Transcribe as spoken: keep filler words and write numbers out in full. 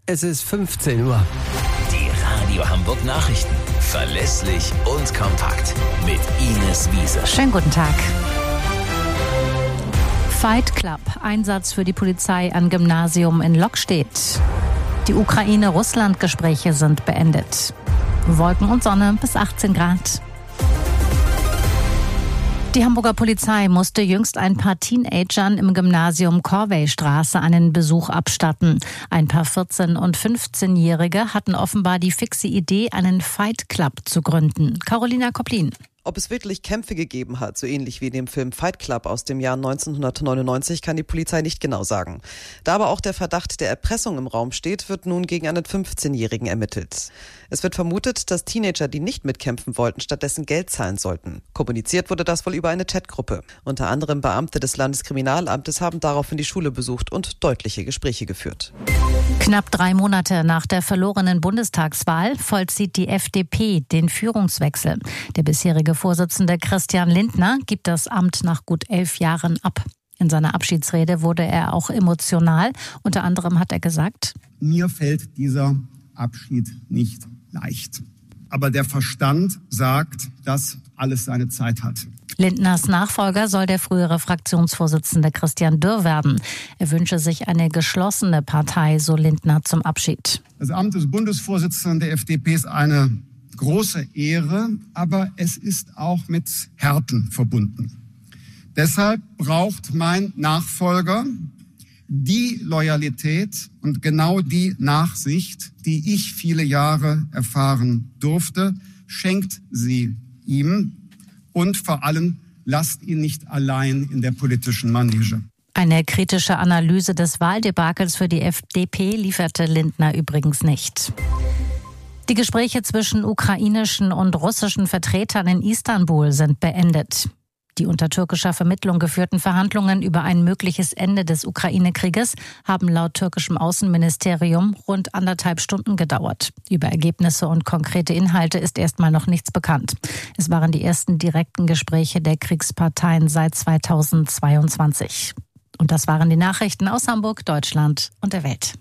Es ist fünfzehn Uhr. Die Radio Hamburg Nachrichten. Verlässlich und kompakt. Mit Ines Wiese. Schönen guten Tag. Fight Club. Einsatz für die Polizei an Gymnasium in Lockstedt. Die Ukraine-Russland-Gespräche sind beendet. Wolken und Sonne bis achtzehn Grad. Die Hamburger Polizei musste jüngst ein paar Teenagern im Gymnasium Corveystraße einen Besuch abstatten. Ein paar vierzehn- und fünfzehnjährige hatten offenbar die fixe Idee, einen Fight Club zu gründen. Carolina Koplin. Ob es wirklich Kämpfe gegeben hat, so ähnlich wie in dem Film Fight Club aus dem Jahr neunzehnhundertneunundneunzig, kann die Polizei nicht genau sagen. Da aber auch der Verdacht der Erpressung im Raum steht, wird nun gegen einen fünfzehnjährigen ermittelt. Es wird vermutet, dass Teenager, die nicht mitkämpfen wollten, stattdessen Geld zahlen sollten. Kommuniziert wurde das wohl über eine Chatgruppe. Unter anderem Beamte des Landeskriminalamtes haben daraufhin die Schule besucht und deutliche Gespräche geführt. Knapp drei Monate nach der verlorenen Bundestagswahl vollzieht die F D P den Führungswechsel. Der bisherige Vorsitzende Christian Lindner gibt das Amt nach gut elf Jahren ab. In seiner Abschiedsrede wurde er auch emotional. Unter anderem hat er gesagt: Mir fällt dieser Abschied nicht leicht. Aber der Verstand sagt, dass alles seine Zeit hat. Lindners Nachfolger soll der frühere Fraktionsvorsitzende Christian Dürr werden. Er wünsche sich eine geschlossene Partei, so Lindner zum Abschied. Das Amt des Bundesvorsitzenden der F D P ist eine große Ehre, aber es ist auch mit Härten verbunden. Deshalb braucht mein Nachfolger die Loyalität und genau die Nachsicht, die ich viele Jahre erfahren durfte. Schenkt sie ihm und vor allem lasst ihn nicht allein in der politischen Manege. Eine kritische Analyse des Wahldebakels für die F D P lieferte Lindner übrigens nicht. Die Gespräche zwischen ukrainischen und russischen Vertretern in Istanbul sind beendet. Die unter türkischer Vermittlung geführten Verhandlungen über ein mögliches Ende des Ukraine-Krieges haben laut türkischem Außenministerium rund anderthalb Stunden gedauert. Über Ergebnisse und konkrete Inhalte ist erstmal noch nichts bekannt. Es waren die ersten direkten Gespräche der Kriegsparteien seit zweitausendzweiundzwanzig. Und das waren die Nachrichten aus Hamburg, Deutschland und der Welt.